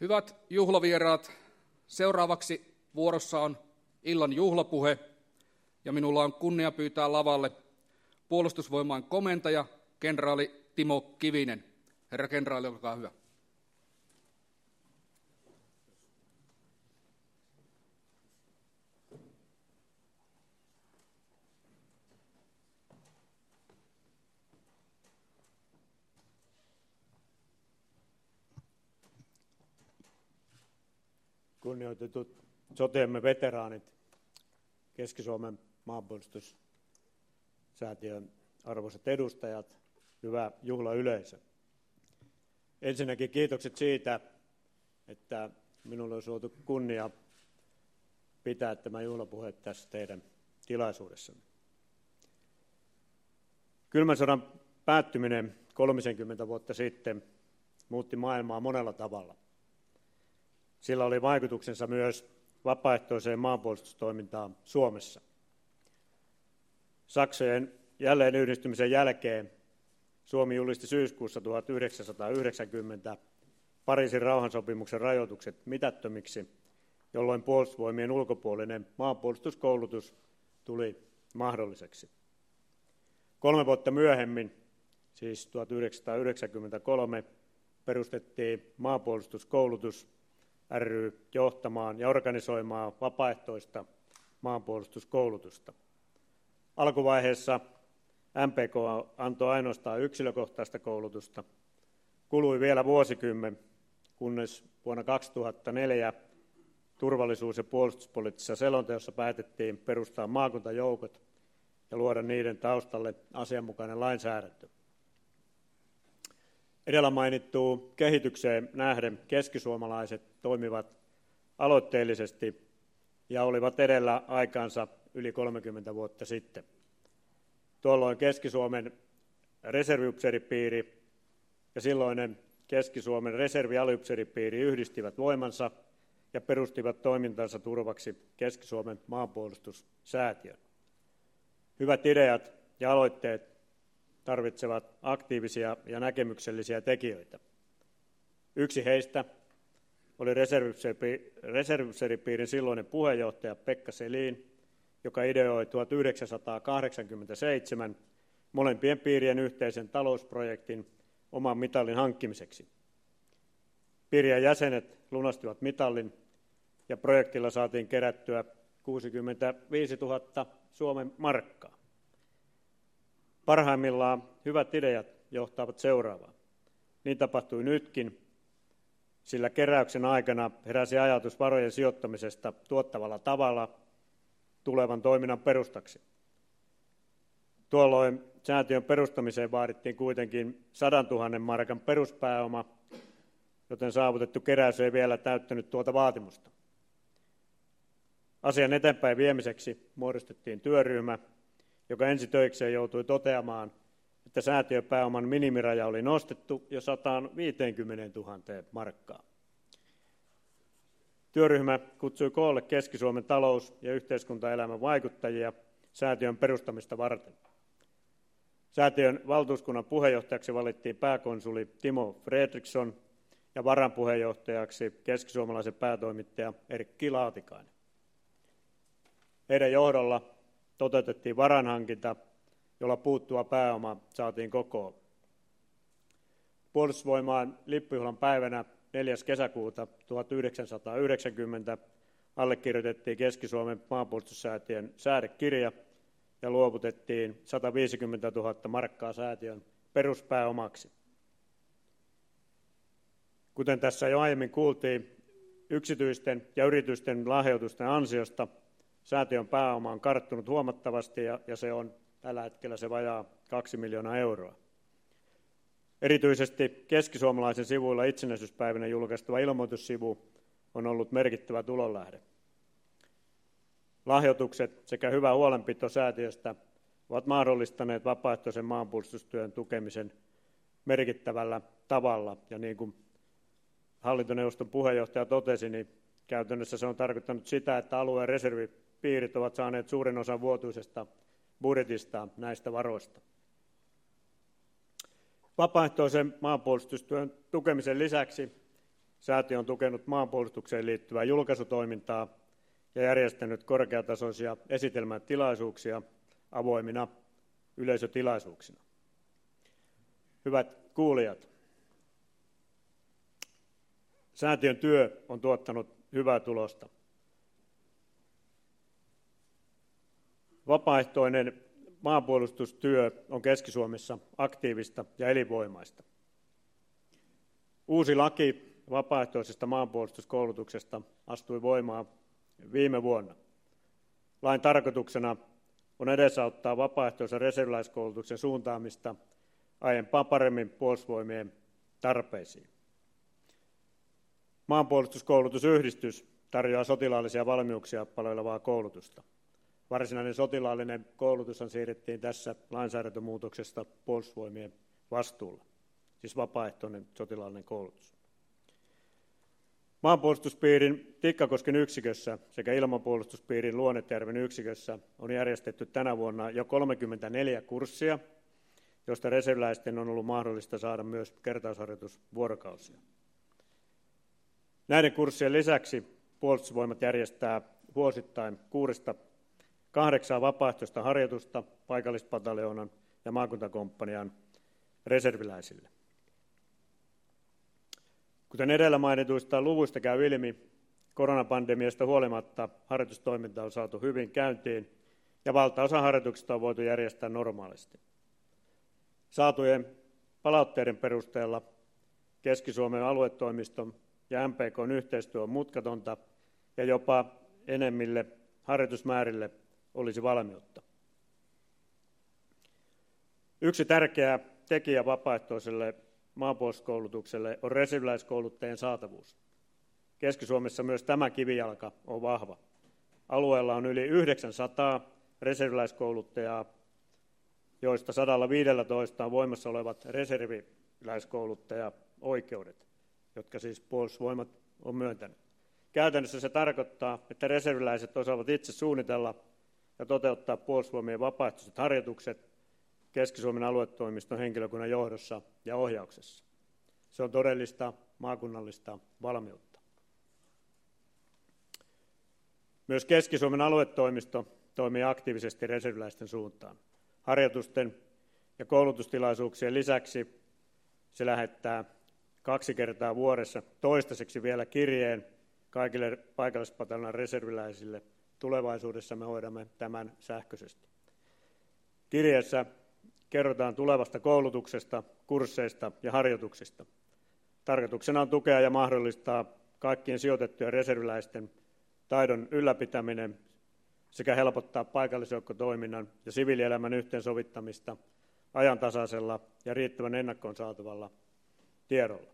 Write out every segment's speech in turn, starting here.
Hyvät juhlavieraat, seuraavaksi vuorossa on illan juhlapuhe ja minulla on kunnia pyytää lavalle Puolustusvoimain komentaja, kenraali Timo Kivinen. Herra kenraali, olkaa hyvä. Kunnioitetut sotiemme veteraanit, Keski-Suomen maanpuolustussäätiön arvoisat edustajat, hyvä juhlayleisö. Ensinnäkin kiitokset siitä, että minulle on suotu kunnia pitää tämä juhlapuhe tässä teidän tilaisuudessanne. Kylmän sodan päättyminen 30 vuotta sitten muutti maailmaa monella tavalla. Sillä oli vaikutuksensa myös vapaaehtoiseen maanpuolustustoimintaan Suomessa. Saksojen jälleenyhdistymisen jälkeen Suomi julisti syyskuussa 1990 Pariisin rauhansopimuksen rajoitukset mitättömiksi, jolloin puolustusvoimien ulkopuolinen maanpuolustuskoulutus tuli mahdolliseksi. 3 vuotta myöhemmin, siis 1993, perustettiin maanpuolustuskoulutus ry johtamaan ja organisoimaan vapaaehtoista maanpuolustuskoulutusta. Alkuvaiheessa MPK antoi ainoastaan yksilökohtaista koulutusta. Kului vielä vuosikymmen, kunnes vuonna 2004 turvallisuus- ja puolustuspoliittisessa selonteossa päätettiin perustaa maakuntajoukot ja luoda niiden taustalle asianmukainen lainsäädäntö. Edellä mainittuun kehitykseen nähden keskisuomalaiset toimivat aloitteellisesti ja olivat edellä aikaansa yli 30 vuotta sitten. Tuolloin Keski-Suomen reserviupseeripiiri ja silloinen Keski-Suomen reservialiupseeripiiri yhdistivät voimansa ja perustivat toimintansa turvaksi Keski-Suomen maanpuolustussäätiön. Hyvät ideat ja aloitteet tarvitsevat aktiivisia ja näkemyksellisiä tekijöitä. Yksi heistä oli reserviupseeripiirin silloinen puheenjohtaja Pekka Selin, joka ideoi 1987 molempien piirien yhteisen talousprojektin oman mitalin hankkimiseksi. Piirien jäsenet lunastivat mitalin ja projektilla saatiin kerättyä 65 000 Suomen markkaa. Parhaimmillaan hyvät ideat johtavat seuraavaan. Niin tapahtui nytkin, sillä keräyksen aikana heräsi ajatus varojen sijoittamisesta tuottavalla tavalla tulevan toiminnan perustaksi. Tuolloin säätiön perustamiseen vaadittiin kuitenkin 100 000 markan peruspääoma, joten saavutettu keräys ei vielä täyttänyt tuota vaatimusta. Asian eteenpäin viemiseksi muodostettiin työryhmä, joka ensi töikseen joutui toteamaan, että säätiöpääoman minimiraja oli nostettu jo 150 000 markkaa. Työryhmä kutsui koolle Keski-Suomen talous- ja yhteiskuntaelämän vaikuttajia säätiön perustamista varten. Säätiön valtuuskunnan puheenjohtajaksi valittiin pääkonsuli Timo Fredriksson ja varapuheenjohtajaksi keskisuomalaisen päätoimittaja Erkki Laatikainen. Heidän johdolla toteutettiin varainhankinta, jolla puuttuva pääoma saatiin kokoon. Puolustusvoimaan lippujuhlan päivänä 4. kesäkuuta 1990 allekirjoitettiin Keski-Suomen maanpuolustussäätiön säädekirja ja luovutettiin 150 000 markkaa säätiön peruspääomaksi. Kuten tässä jo aiemmin kuultiin, yksityisten ja yritysten lahjoitusten ansiosta säätiön pääoma on karttunut huomattavasti ja se on tällä hetkellä se vajaa 2 miljoonaa euroa. Erityisesti keskisuomalaisen sivuilla itsenäisyyspäivänä julkaistava ilmoitussivu on ollut merkittävä tulonlähde. Lahjoitukset sekä hyvä huolenpito säätiöstä ovat mahdollistaneet vapaaehtoisen maanpuolustustyön tukemisen merkittävällä tavalla. Ja niin kuin hallintoneuvoston puheenjohtaja totesi, niin käytännössä se on tarkoittanut sitä, että alueen reservipiirit ovat saaneet suuren osan vuotuisesta budjetista näistä varoista. Vapaaehtoisen maanpuolustustyön tukemisen lisäksi Säätiö on tukenut maanpuolustukseen liittyvää julkaisutoimintaa ja järjestänyt korkeatasoisia esitelmätilaisuuksia avoimina yleisötilaisuuksina. Hyvät kuulijat, säätiön työ on tuottanut hyvää tulosta. Vapaaehtoinen maanpuolustustyö on Keski-Suomessa aktiivista ja elinvoimaista. Uusi laki vapaaehtoisesta maanpuolustuskoulutuksesta astui voimaan viime vuonna. Lain tarkoituksena on edesauttaa vapaaehtoisen reserviläiskoulutuksen suuntaamista aiempaa paremmin Puolustusvoimien tarpeisiin. Maanpuolustuskoulutusyhdistys tarjoaa sotilaallisia valmiuksia palvelevaa koulutusta. Varsinainen sotilaallinen koulutushan siirrettiin tässä lainsäädäntömuutoksesta Puolustusvoimien vastuulle, siis vapaaehtoinen sotilaallinen koulutus. Maanpuolustuspiirin Tikkakosken yksikössä sekä ilmapuolustuspiirin Luonnetjärven yksikössä on järjestetty tänä vuonna jo 34 kurssia, joista reserviläisten on ollut mahdollista saada myös kertausharjoitusvuorokausia. Näiden kurssien lisäksi Puolustusvoimat järjestää vuosittain 6-8 vapaaehtoista harjoitusta paikallispataljoonan ja maakuntakomppanian reserviläisille. Kuten edellä mainituista luvuista käy ilmi, koronapandemiasta huolimatta harjoitustoiminta on saatu hyvin käyntiin ja valtaosa harjoituksista on voitu järjestää normaalisti. Saatujen palautteiden perusteella Keski-Suomen aluetoimiston ja MPK:n yhteistyö on mutkatonta ja jopa enemmille harjoitusmäärille olisi valmiutta. Yksi tärkeä tekijä vapaaehtoiselle maanpuolustuskoulutukselle on reserviläiskouluttajien saatavuus. Keski-Suomessa myös tämä kivijalka on vahva. Alueella on yli 900 reserviläiskouluttajaa, joista 115 on voimassa olevat reserviläiskouluttajaoikeudet, jotka siis Puolustusvoimat on myöntänyt. Käytännössä se tarkoittaa, että reserviläiset osaavat itse suunnitella ja toteuttaa Puolustusvoimien vapaaehtoiset harjoitukset Keski-Suomen aluetoimiston henkilökunnan johdossa ja ohjauksessa. Se on todellista maakunnallista valmiutta. Myös Keski-Suomen aluetoimisto toimii aktiivisesti reserviläisten suuntaan. Harjoitusten ja koulutustilaisuuksien lisäksi se lähettää 2 kertaa vuodessa toistaiseksi vielä kirjeen kaikille paikallispataljonan reserviläisille. Tulevaisuudessa me hoidamme tämän sähköisesti. Kirjeessä kerrotaan tulevasta koulutuksesta, kursseista ja harjoituksista. Tarkoituksena on tukea ja mahdollistaa kaikkien sijoitettujen reserviläisten taidon ylläpitäminen sekä helpottaa paikallisjoukkotoiminnan ja siviilielämän yhteensovittamista ajantasaisella ja riittävän ennakkoon saatavalla tiedolla.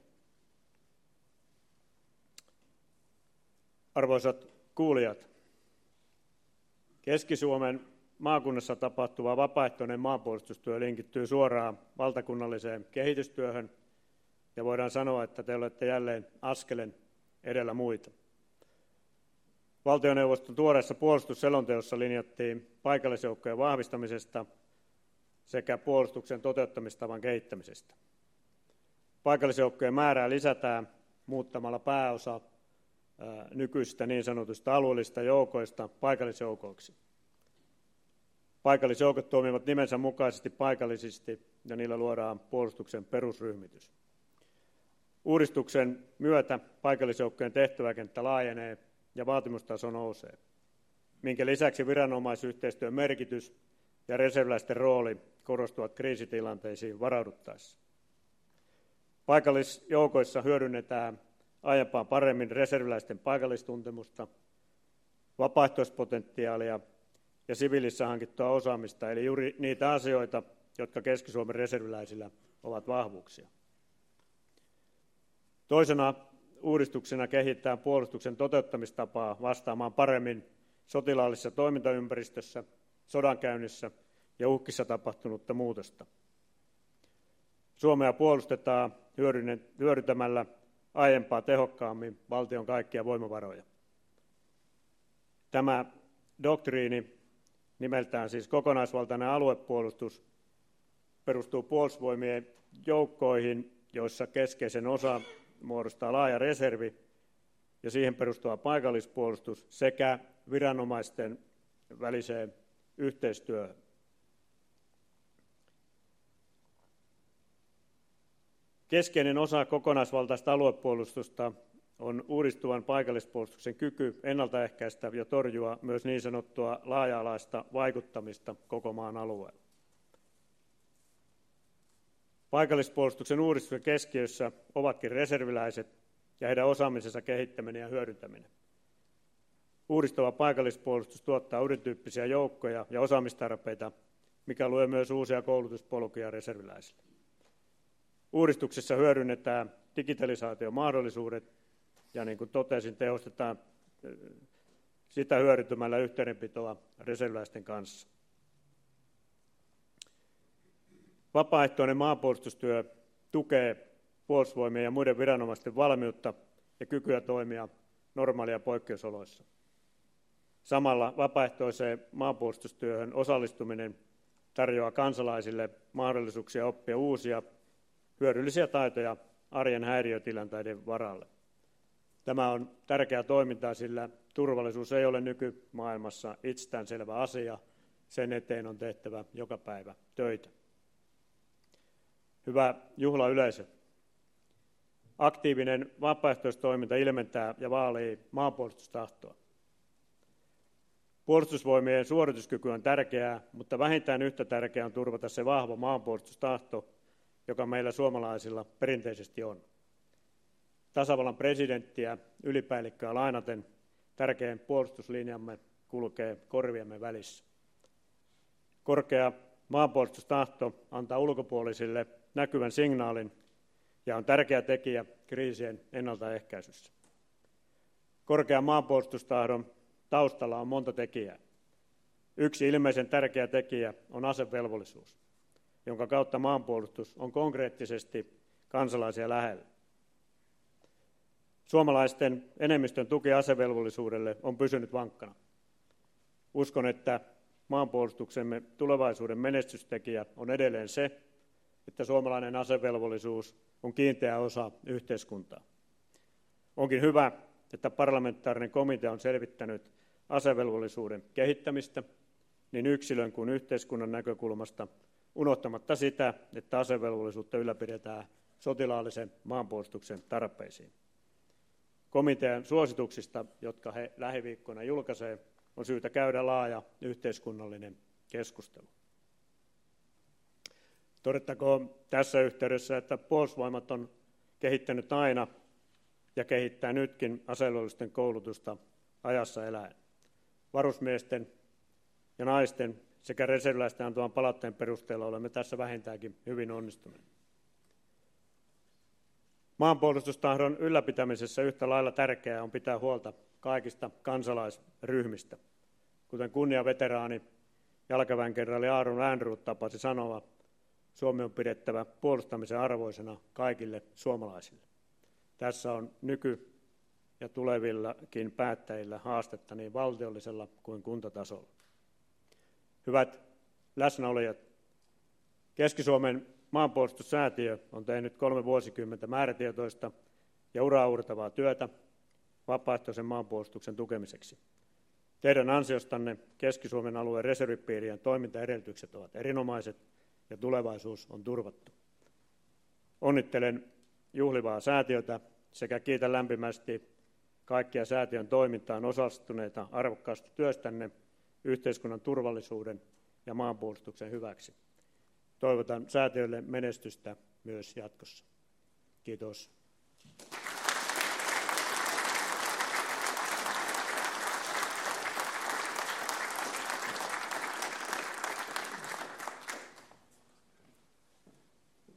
Arvoisat kuulijat, Keski-Suomen maakunnassa tapahtuva vapaaehtoinen maanpuolustustyö linkittyy suoraan valtakunnalliseen kehitystyöhön ja voidaan sanoa, että te olette jälleen askelen edellä muita. Valtioneuvoston tuoreessa puolustusselonteossa linjattiin paikallisjoukkojen vahvistamisesta sekä puolustuksen toteuttamistavan kehittämisestä. Paikallisjoukkojen määrää lisätään muuttamalla pääosa nykyisistä niin sanotuista alueellisista joukoista paikallisjoukoiksi. Paikallisjoukot toimivat nimensä mukaisesti paikallisesti ja niillä luodaan puolustuksen perusryhmitys. Uudistuksen myötä paikallisjoukkojen tehtäväkenttä laajenee ja vaatimustaso nousee, minkä lisäksi viranomaisyhteistyön merkitys ja reserviläisten rooli korostuvat kriisitilanteisiin varauduttaessa. Paikallisjoukoissa hyödynnetään aiempaa paremmin reserviläisten paikallistuntemusta, vapaaehtoispotentiaalia ja siviilissä hankittua osaamista, eli juuri niitä asioita, jotka Keski-Suomen reserviläisillä ovat vahvuuksia. Toisena uudistuksena kehitetään puolustuksen toteuttamistapaa vastaamaan paremmin sotilaallisessa toimintaympäristössä, sodankäynnissä ja uhkissa tapahtunutta muutosta. Suomea puolustetaan hyödyntämällä aiempaa tehokkaammin valtion kaikkia voimavaroja. Tämä doktriini, nimeltään siis kokonaisvaltainen aluepuolustus, perustuu Puolustusvoimien joukkoihin, joissa keskeisen osa muodostaa laaja reservi ja siihen perustuva paikallispuolustus sekä viranomaisten väliseen yhteistyöhön. Keskeinen osa kokonaisvaltaista aluepuolustusta on uudistuvan paikallispuolustuksen kyky ennaltaehkäistä ja torjua myös niin sanottua laaja-alaista vaikuttamista koko maan alueella. Paikallispuolustuksen uudistuksen keskiössä ovatkin reserviläiset ja heidän osaamisensa kehittäminen ja hyödyntäminen. Uudistuva paikallispuolustus tuottaa uudentyyppisiä joukkoja ja osaamistarpeita, mikä luo myös uusia koulutuspolkuja reserviläisille. Uudistuksessa hyödynnetään digitalisaation mahdollisuudet ja niin kuin totesin, tehostetaan sitä hyödyntämällä yhteydenpitoa reserviläisten kanssa. Vapaaehtoinen maanpuolustustyö tukee puolustusvoimien ja muiden viranomaisten valmiutta ja kykyä toimia normaalia poikkeusoloissa. Samalla vapaaehtoiseen maanpuolustustyöhön osallistuminen tarjoaa kansalaisille mahdollisuuksia oppia uusia hyödyllisiä taitoja arjen häiriötilanteiden varalle. Tämä on tärkeää toimintaa, sillä turvallisuus ei ole nykymaailmassa itsestäänselvä asia. Sen eteen on tehtävä joka päivä töitä. Hyvä juhlayleisö. Aktiivinen vapaaehtoistoiminta ilmentää ja vaalii maanpuolustustahtoa. Puolustusvoimien suorituskyky on tärkeää, mutta vähintään yhtä tärkeää on turvata se vahva maanpuolustustahto, joka meillä suomalaisilla perinteisesti on. Tasavallan presidenttiä ylipäällikköä lainaten tärkein puolustuslinjamme kulkee korviemme välissä. Korkea maanpuolustustahto antaa ulkopuolisille näkyvän signaalin ja on tärkeä tekijä kriisien ennaltaehkäisyssä. Korkean maanpuolustustahdon taustalla on monta tekijää. Yksi ilmeisen tärkeä tekijä on asevelvollisuus, jonka kautta maanpuolustus on konkreettisesti kansalaisia lähellä. Suomalaisten enemmistön tuki asevelvollisuudelle on pysynyt vankkana. Uskon, että maanpuolustuksemme tulevaisuuden menestystekijä on edelleen se, että suomalainen asevelvollisuus on kiinteä osa yhteiskuntaa. Onkin hyvä, että parlamentaarinen komitea on selvittänyt asevelvollisuuden kehittämistä niin yksilön kuin yhteiskunnan näkökulmasta, unohtamatta sitä, että asevelvollisuutta ylläpidetään sotilaallisen maanpuolustuksen tarpeisiin. Komitean suosituksista, jotka he lähiviikkoina julkaisee, on syytä käydä laaja yhteiskunnallinen keskustelu. Todettakoon tässä yhteydessä, että Puolustusvoimat on kehittänyt aina ja kehittää nytkin asevelvollisten koulutusta ajassa eläen. Varusmiesten ja naisten sekä reserviläisten antaman palautteen perusteella olemme tässä vähintäänkin hyvin onnistuneet. Maanpuolustustahdon ylläpitämisessä yhtä lailla tärkeää on pitää huolta kaikista kansalaisryhmistä. Kuten kunniaveteraani jalkaväenkenraali Aaron Ehrnrooth tapasi sanoa, Suomi on pidettävä puolustamisen arvoisena kaikille suomalaisille. Tässä on nyky- ja tulevillakin päättäjillä haastetta niin valtiollisella kuin kuntatasolla. Hyvät läsnäolijat, Keski-Suomen maanpuolustussäätiö on tehnyt 3 vuosikymmentä määrätietoista ja uraauurtavaa työtä vapaaehtoisen maanpuolustuksen tukemiseksi. Teidän ansiostanne Keski-Suomen alueen reservipiirien toimintaedellytykset ovat erinomaiset ja tulevaisuus on turvattu. Onnittelen juhlivaa säätiötä sekä kiitän lämpimästi kaikkia säätiön toimintaan osallistuneita arvokkaasta työstänne yhteiskunnan turvallisuuden ja maanpuolustuksen hyväksi. Toivotan säätiölle menestystä myös jatkossa. Kiitos.